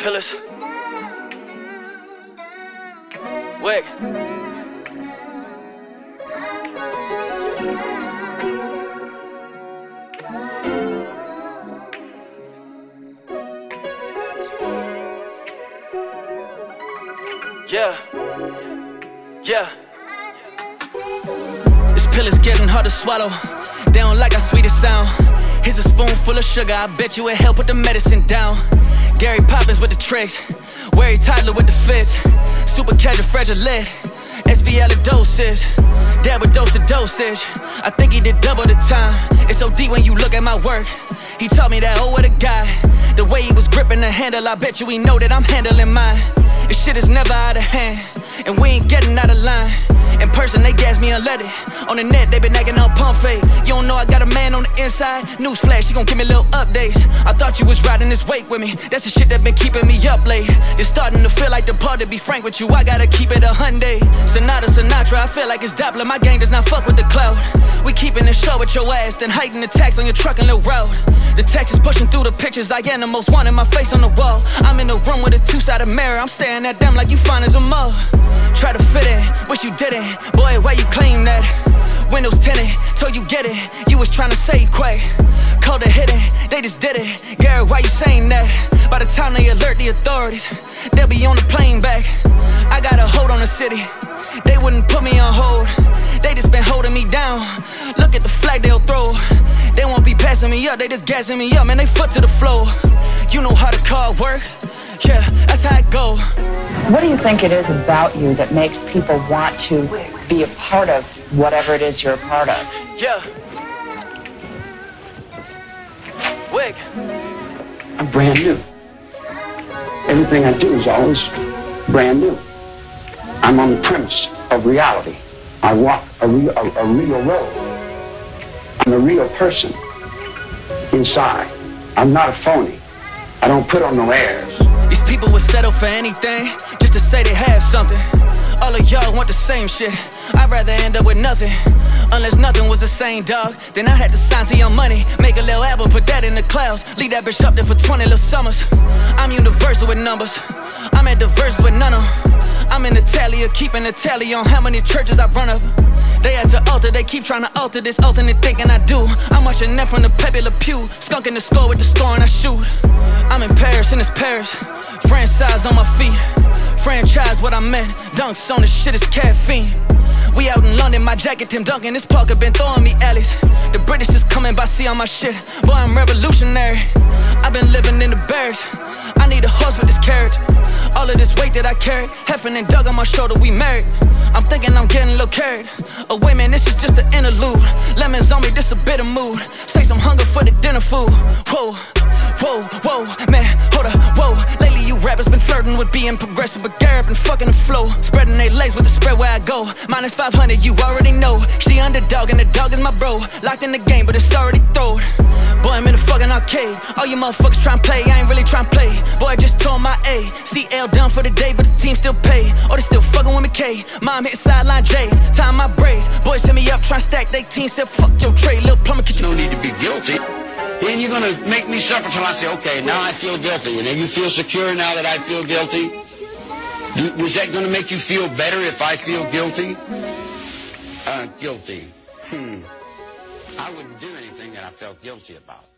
Pillars. Wig. Yeah. This pill is getting hard to swallow. They don't like how sweet it sound. Here's a spoonful of sugar, I bet you it help put the medicine down. Gary Poppins with the tricks, Wary Toddler with the fits, super califragilistic, SBL the doses, dad with dose to dosage. I think he did double the time. It's so deep when you look at my work. He taught me that, oh what a guy. The way he was gripping the handle, I bet you he know that I'm handling mine. This shit is never out of hand, and we ain't getting out of line. In person, they gas me unleaded. On the net, they been acting all pump fake. You don't know I got a man on the inside. Newsflash, she gon' give me little updates. I thought you was riding this wake with me. That's the shit that been keeping me up late. It's starting to feel like the part, to be frank with you, I gotta keep it 100. Sinatra, I feel like it's Doppler. My gang does not fuck with the cloud. We keeping it short with your ass, then hiding the tax on your truck and little road. The text is pushing through the pictures. I am the most wanted, my face on the wall. I'm in the room with a two-sided mirror. I'm staring at them like you fine as a mug. Try to fit in, wish you didn't. Boy, why you claim that? Windows tinted, told you get it. You was trying to say quick. Code it hidden, they just did it. Garrett, why you saying that? By the time they alert the authorities, they'll be on the plane back. I got a hold on the city, they wouldn't put me on hold. They just been holding me down. Look at the flag they'll throw. They won't be passing me up, they just gassing me up. Man, they foot to the floor. You know how the car work? Yeah, that's how it go. What do you think it is about you that makes people want to be a part of whatever it is you're a part of? Yeah. Wig. I'm brand new. Everything I do is always brand new. I'm on the premise of reality. I walk a real road. I'm a real person inside. I'm not a phony. I don't put on no airs. These people would settle for anything just to say they have something. All of y'all want the same shit. I'd rather end up with nothing. Unless nothing was the same, dog. Then I had to sign to your money. Make a little album, put that in the clouds. Leave that bitch up there for 20 little summers. I'm universal with numbers. I'm at diverse with none of them. I'm in the tally of keeping a tally on how many churches I run up. They at the altar, they keep trying to alter this alternate thinking I do. I'm watching that from the Pepe Pew, skunking the score with the score and I shoot. I'm in Paris and it's Paris. Franchise on my feet. Franchise what I meant. Dunks on this shit is caffeine. We out in London, my jacket Tim Duncan. This Parker been throwing me alleys. The British is coming by, see all my shit. Boy, I'm revolutionary. I've been living in the barracks. I need a horse with this carriage. All of this weight that I carry, Heffin and Doug on my shoulder, we married. I'm thinking I'm getting a little carried. Oh wait man, this is just an interlude. Lemons on me, this a bitter mood. Say some hunger for the dinner food. Whoa, whoa, whoa, man, hold up, whoa. Lately you rappers been flirting with being progressive, but Garrett been fucking the flow. Spreading they legs with the spread where I go. Minus 500, you already know. She underdog and the dog is my bro. Locked in the game, but it's already throwed. Boy, I'm in the fucking arcade. All you motherfuckers tryna play, I ain't really tryna play. Boy, I just told my A. CL done for the day, but the team still pay. Or they still fucking with me K. Mom hit sideline J's, tying my braids. Boys hit me up, tryna stack they team. Said fuck your trade, little plumber, get you. No need to be guilty. Then you're gonna make me suffer till I say, okay, now I feel guilty. And then you feel secure now that I feel guilty. Was that gonna make you feel better if I feel guilty? Guilty. I wouldn't do anything that I felt guilty about.